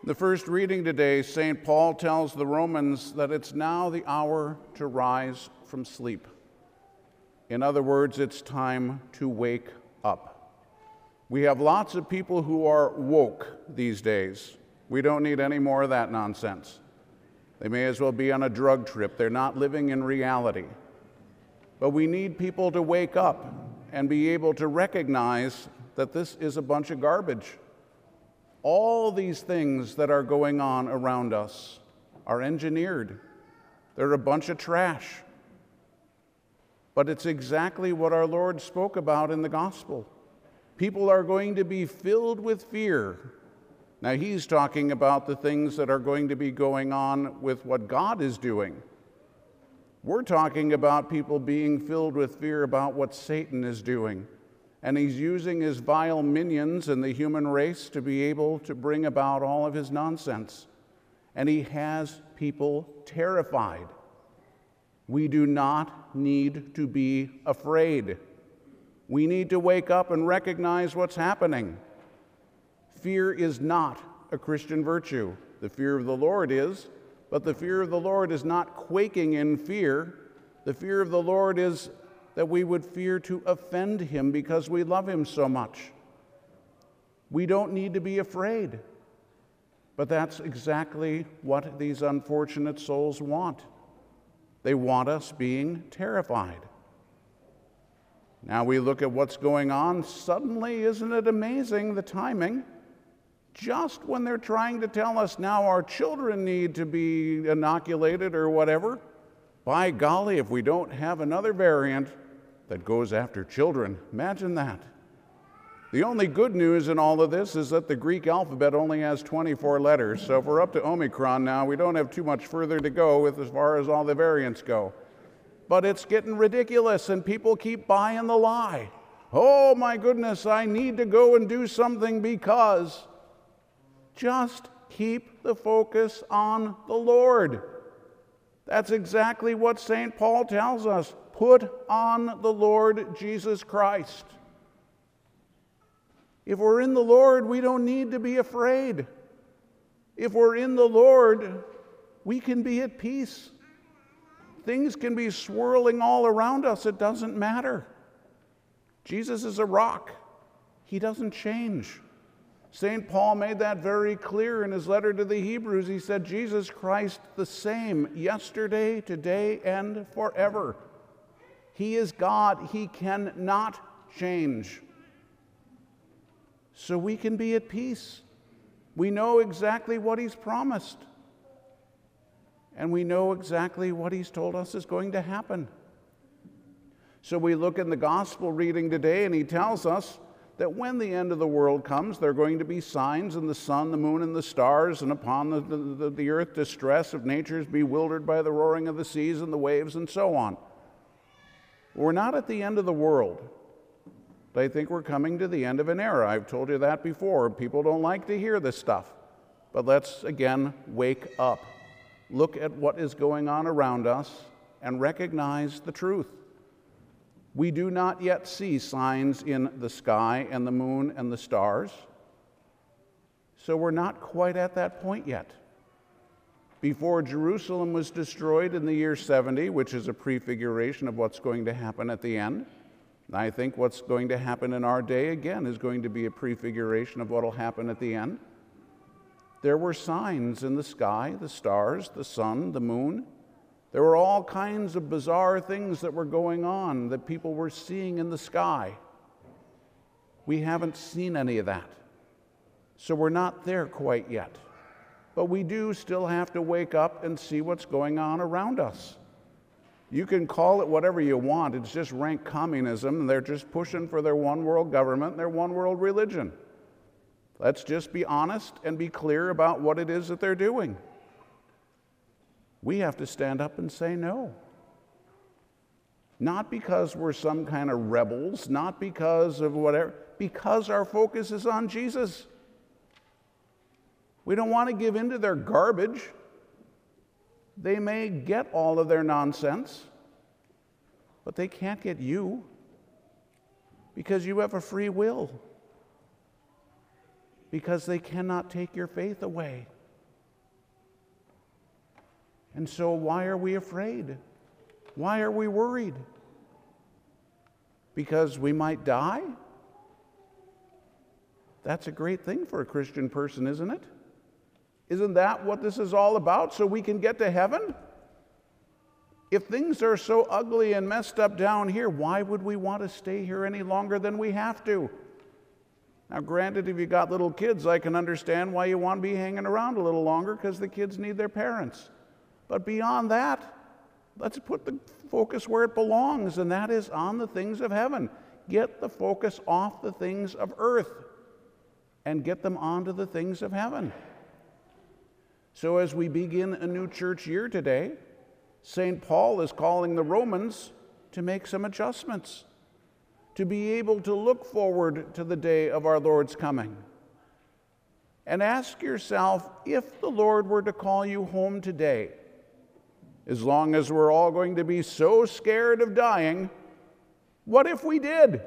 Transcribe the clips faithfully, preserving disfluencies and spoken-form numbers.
The first reading today, Saint Paul tells the Romans that it's now the hour to rise from sleep. In other words, it's time to wake up. We have lots of people who are woke these days. We don't need any more of that nonsense. They may as well be on a drug trip. They're not living in reality. But we need people to wake up and be able to recognize that this is a bunch of garbage. All these things that are going on around us are engineered. They're a bunch of trash. But it's exactly what our Lord spoke about in the gospel. People are going to be filled with fear. Now, he's talking about the things that are going to be going on with what God is doing. We're talking about people being filled with fear about what Satan is doing. And he's using his vile minions in the human race to be able to bring about all of his nonsense. And he has people terrified. We do not need to be afraid. We need to wake up and recognize what's happening. Fear is not a Christian virtue. The fear of the Lord is, but the fear of the Lord is not quaking in fear. The fear of the Lord is that we would fear to offend him because we love him so much. We don't need to be afraid. But that's exactly what these unfortunate souls want. They want us being terrified. Now we look at what's going on. Suddenly, isn't it amazing, the timing? Just when they're trying to tell us now our children need to be inoculated or whatever, by golly, if we don't have another variant that goes after children. Imagine that. The only good news in all of this is that the Greek alphabet only has twenty-four letters, so if we're up to Omicron now, we don't have too much further to go with as far as all the variants go. But it's getting ridiculous, and people keep buying the lie. Oh my goodness, I need to go and do something because. Just keep the focus on the Lord. That's exactly what Saint Paul tells us. Put on the Lord Jesus Christ. If we're in the Lord, we don't need to be afraid. If we're in the Lord, we can be at peace. Things can be swirling all around us. It doesn't matter. Jesus is a rock. He doesn't change. Saint Paul made that very clear in his letter to the Hebrews. He said, Jesus Christ the same yesterday, today, and forever. He is God. He cannot change. So we can be at peace. We know exactly what he's promised. And we know exactly what he's told us is going to happen. So we look in the gospel reading today, and he tells us that when the end of the world comes, there are going to be signs in the sun, the moon, and the stars, and upon the, the, the earth distress of nature is bewildered by the roaring of the seas and the waves and so on. We're not at the end of the world, but I think we're coming to the end of an era. I've told you that before. People don't like to hear this stuff. But let's, again, wake up. Look at what is going on around us and recognize the truth. We do not yet see signs in the sky and the moon and the stars, so we're not quite at that point yet. Before Jerusalem was destroyed in the year seventy, which is a prefiguration of what's going to happen at the end, and I think what's going to happen in our day, again, is going to be a prefiguration of what will happen at the end. There were signs in the sky, the stars, the sun, the moon. There were all kinds of bizarre things that were going on that people were seeing in the sky. We haven't seen any of that. So we're not there quite yet. But we do still have to wake up and see what's going on around us. You can call it whatever you want. It's just rank communism. They're just pushing for their one world government and their one world religion. Let's just be honest and be clear about what it is that they're doing. We have to stand up and say no. Not because we're some kind of rebels, not because of whatever, because our focus is on Jesus. We don't want to give in to their garbage. They may get all of their nonsense, but they can't get you because you have a free will. Because they cannot take your faith away. And so why are we afraid? Why are we worried? Because we might die? That's a great thing for a Christian person, isn't it? Isn't that what this is all about, so we can get to heaven? If things are so ugly and messed up down here, why would we want to stay here any longer than we have to? Now, granted, if you got little kids, I can understand why you want to be hanging around a little longer, because the kids need their parents. But beyond that, let's put the focus where it belongs, and that is on the things of heaven. Get the focus off the things of earth and get them onto the things of heaven. So as we begin a new church year today, Saint Paul is calling the Romans to make some adjustments, to be able to look forward to the day of our Lord's coming. And ask yourself, if the Lord were to call you home today, as long as we're all going to be so scared of dying, what if we did?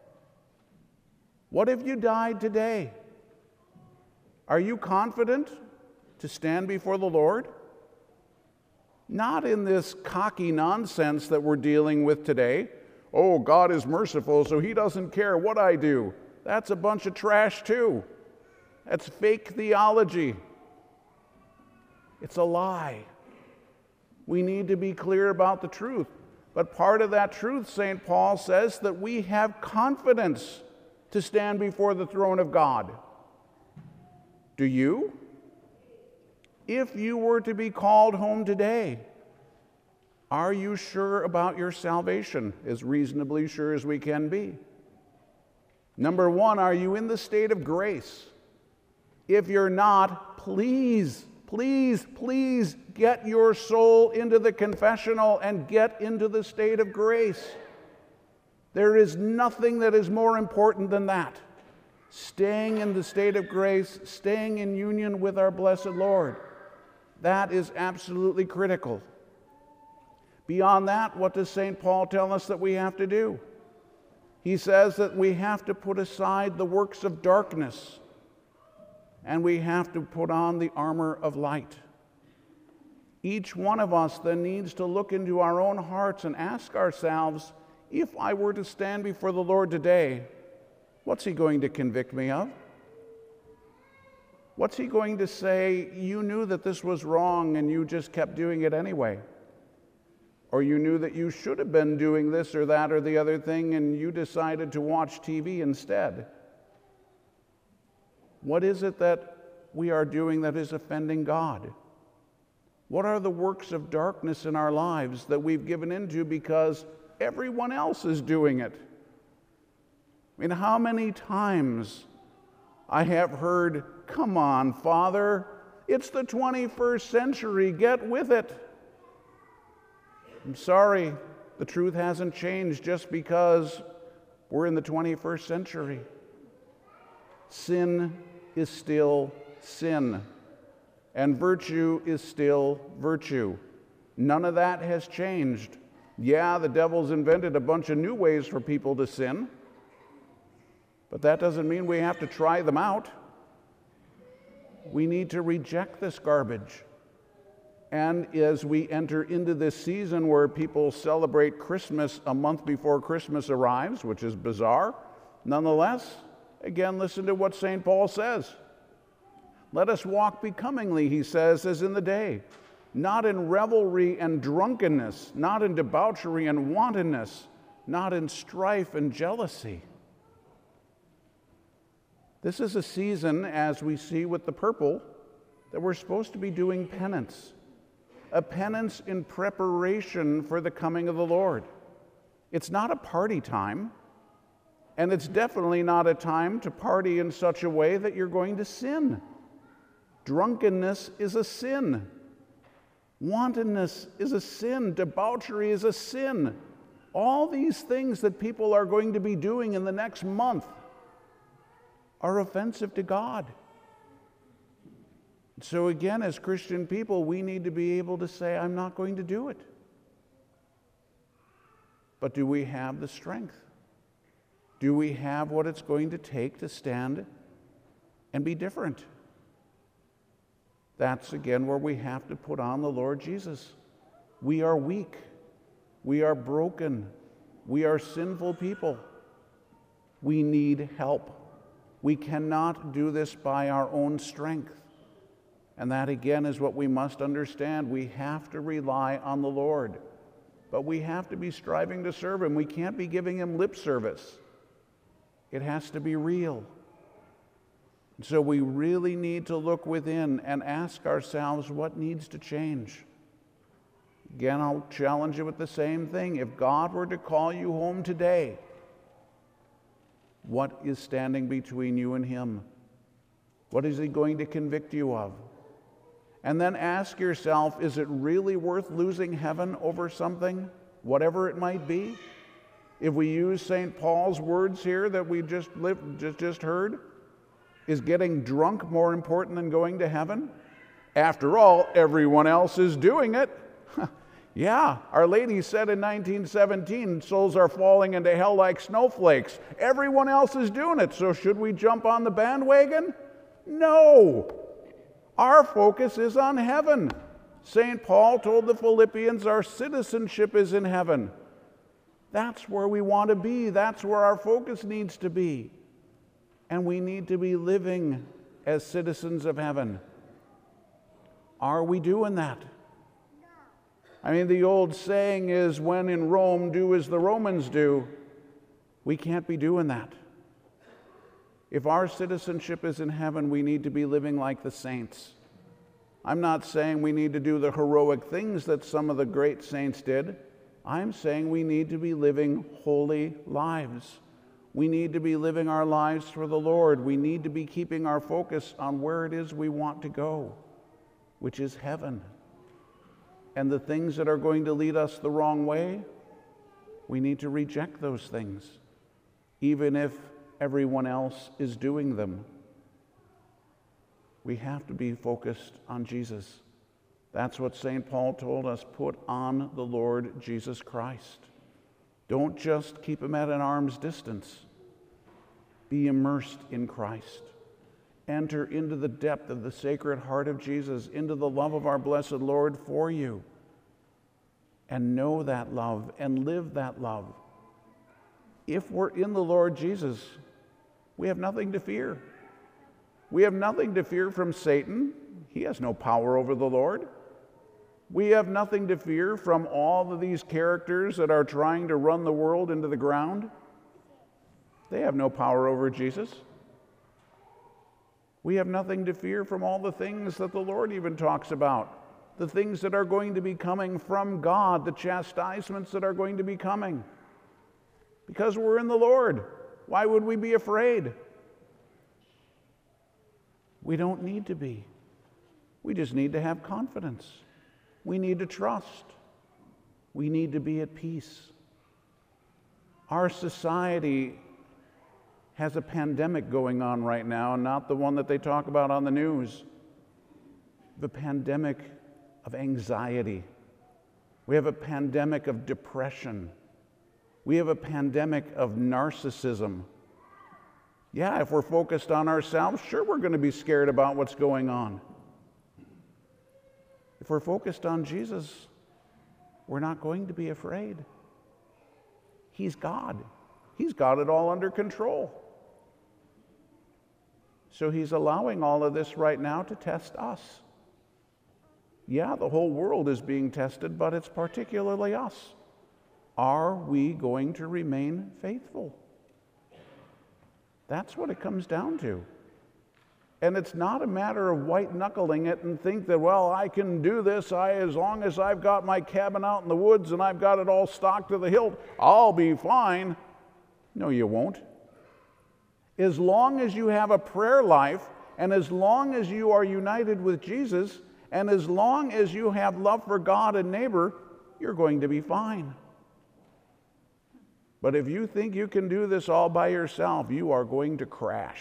What if you died today? Are you confident to stand before the Lord? Not in this cocky nonsense that we're dealing with today. Oh, God is merciful, so he doesn't care what I do. That's a bunch of trash too. That's fake theology. It's a lie. We need to be clear about the truth. But part of that truth, Saint Paul says, that we have confidence to stand before the throne of God. Do you? If you were to be called home today, are you sure about your salvation? As reasonably sure as we can be. Number one, are you in the state of grace? If you're not, please, please, please get your soul into the confessional and get into the state of grace. There is nothing that is more important than that. Staying in the state of grace, staying in union with our blessed Lord. That is absolutely critical. Beyond that, what does Saint Paul tell us that we have to do? He says that we have to put aside the works of darkness, and we have to put on the armor of light. Each one of us then needs to look into our own hearts and ask ourselves, if I were to stand before the Lord today, what's he going to convict me of? What's he going to say, you knew that this was wrong and you just kept doing it anyway? Or you knew that you should have been doing this or that or the other thing and you decided to watch T V instead? What is it that we are doing that is offending God? What are the works of darkness in our lives that we've given into because everyone else is doing it? I mean, how many times I have heard, come on, Father, it's the twenty-first century, get with it. I'm sorry, the truth hasn't changed just because we're in the twenty-first century. Sin is still sin, and virtue is still virtue. None of that has changed. Yeah, the devil's invented a bunch of new ways for people to sin, but that doesn't mean we have to try them out. We need to reject this garbage. And as we enter into this season where people celebrate Christmas a month before Christmas arrives, which is bizarre, nonetheless, again, listen to what Saint Paul says. Let us walk becomingly, he says, as in the day, not in revelry and drunkenness, not in debauchery and wantonness, not in strife and jealousy. This is a season, as we see with the purple, that we're supposed to be doing penance. A penance in preparation for the coming of the Lord. It's not a party time, and it's definitely not a time to party in such a way that you're going to sin. Drunkenness is a sin. Wantonness is a sin. Debauchery is a sin. All these things that people are going to be doing in the next month are offensive to God. So again, as Christian people, we need to be able to say, I'm not going to do it. But do we have the strength? Do we have what it's going to take to stand and be different? That's again where we have to put on the Lord Jesus. We are weak. We are broken. We are sinful people. We need help. We cannot do this by our own strength. And that again is what we must understand. We have to rely on the Lord. But we have to be striving to serve Him. We can't be giving Him lip service. It has to be real. So we really need to look within and ask ourselves what needs to change. Again, I'll challenge you with the same thing. If God were to call you home today, what is standing between you and Him? What is He going to convict you of? And then ask yourself, is it really worth losing heaven over something, whatever it might be? If we use Saint Paul's words here that we just lived, just, just heard, is getting drunk more important than going to heaven? After all, everyone else is doing it. Yeah, Our Lady said in nineteen seventeen, souls are falling into hell like snowflakes. Everyone else is doing it, so should we jump on the bandwagon? No. Our focus is on heaven. Saint Paul told the Philippians our citizenship is in heaven. That's where we want to be. That's where our focus needs to be. And we need to be living as citizens of heaven. Are we doing that? I mean, the old saying is, when in Rome, do as the Romans do. We can't be doing that. If our citizenship is in heaven, we need to be living like the saints. I'm not saying we need to do the heroic things that some of the great saints did. I'm saying we need to be living holy lives. We need to be living our lives for the Lord. We need to be keeping our focus on where it is we want to go, which is heaven. And the things that are going to lead us the wrong way, we need to reject those things, even if everyone else is doing them. We have to be focused on Jesus. That's what Saint Paul told us. Put on the Lord Jesus Christ. Don't just keep Him at an arm's distance. Be immersed in Christ. Enter into the depth of the Sacred Heart of Jesus, into the love of our blessed Lord for you. And know that love and live that love. If we're in the Lord Jesus, we have nothing to fear. We have nothing to fear from Satan. He has no power over the Lord. We have nothing to fear from all of these characters that are trying to run the world into the ground. They have no power over Jesus. We have nothing to fear from all the things that the Lord even talks about, the things that are going to be coming from God, the chastisements that are going to be coming. Because we're in the Lord. Why would we be afraid? We don't need to be. We just need to have confidence. We need to trust. We need to be at peace. Our society has a pandemic going on right now, and not the one that they talk about on the news. The pandemic of anxiety. We have a pandemic of depression. We have a pandemic of narcissism. Yeah, if we're focused on ourselves, sure, we're going to be scared about what's going on. If we're focused on Jesus, we're not going to be afraid. He's God. He's got it all under control. So He's allowing all of this right now to test us. Yeah, the whole world is being tested, but it's particularly us. Are we going to remain faithful? That's what it comes down to. And it's not a matter of white-knuckling it and think that, well, I can do this. I, as long as I've got my cabin out in the woods and I've got it all stocked to the hilt, I'll be fine. No, you won't. As long as you have a prayer life, and as long as you are united with Jesus, and as long as you have love for God and neighbor, you're going to be fine. But if you think you can do this all by yourself, you are going to crash.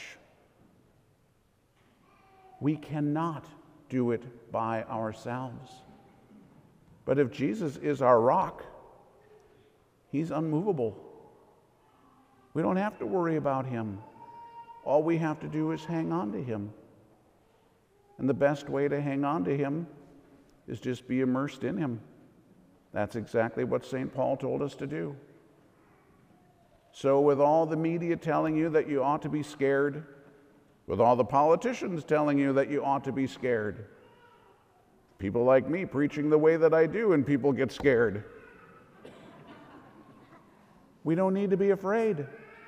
We cannot do it by ourselves. But if Jesus is our rock, He's unmovable. We don't have to worry about Him. All we have to do is hang on to Him. And the best way to hang on to him is just be immersed in him. That's exactly what Saint Paul told us to do. So with all the media telling you that you ought to be scared, with all the politicians telling you that you ought to be scared, people like me preaching the way that I do and people get scared, we don't need to be afraid.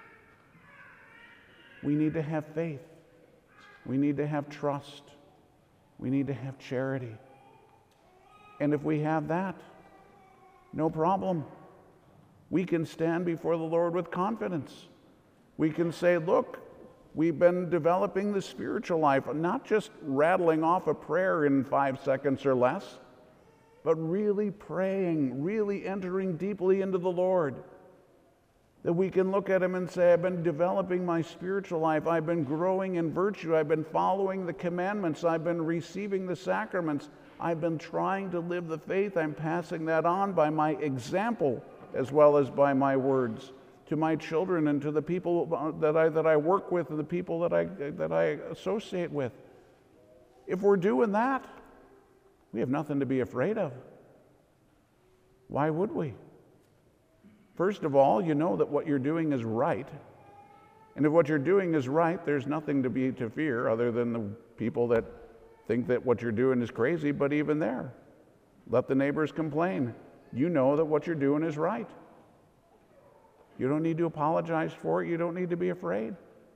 We need to have faith. We need to have trust. We need to have charity. And if we have that, no problem. We can stand before the Lord with confidence. We can say, look, we've been developing the spiritual life, not just rattling off a prayer in five seconds or less, but really praying, really entering deeply into the Lord. That we can look at him and say, I've been developing my spiritual life. I've been growing in virtue. I've been following the commandments. I've been receiving the sacraments. I've been trying to live the faith. I'm passing that on by my example as well as by my words to my children and to the people that I, that I work with and the people that I, that I associate with. If we're doing that, we have nothing to be afraid of. Why would we? First of all, you know that what you're doing is right. And if what you're doing is right, there's nothing to be to fear other than the people that think that what you're doing is crazy, but even there, let the neighbors complain. You know that what you're doing is right. You don't need to apologize for it. You don't need to be afraid.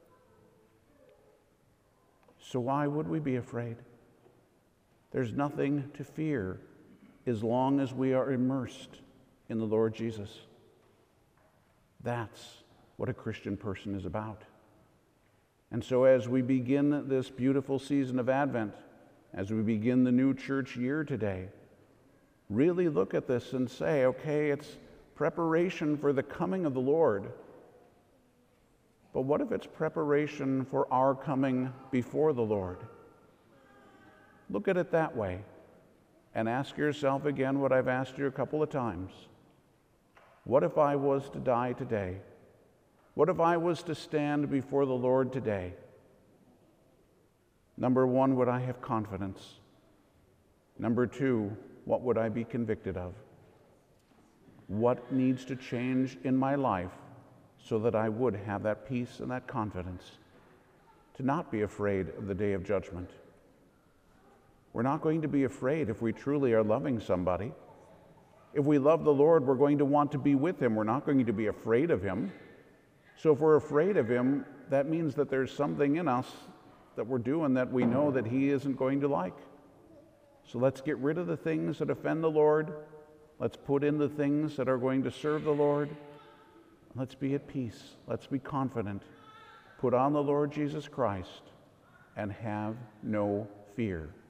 So why would we be afraid? There's nothing to fear as long as we are immersed in the Lord Jesus. That's what a Christian person is about. And so as we begin this beautiful season of Advent, as we begin the new church year today, really look at this and say, okay, it's preparation for the coming of the Lord. But what if it's preparation for our coming before the Lord? Look at it that way and ask yourself again what I've asked you a couple of times. What if I was to die today? What if I was to stand before the Lord today? Number one, would I have confidence? Number two, what would I be convicted of? What needs to change in my life so that I would have that peace and that confidence to not be afraid of the day of judgment? We're not going to be afraid if we truly are loving somebody. If we love the Lord, we're going to want to be with him. We're not going to be afraid of him. So if we're afraid of him, that means that there's something in us that we're doing that we know that he isn't going to like. So let's get rid of the things that offend the Lord. Let's put in the things that are going to serve the Lord. Let's be at peace. Let's be confident. Put on the Lord Jesus Christ and have no fear.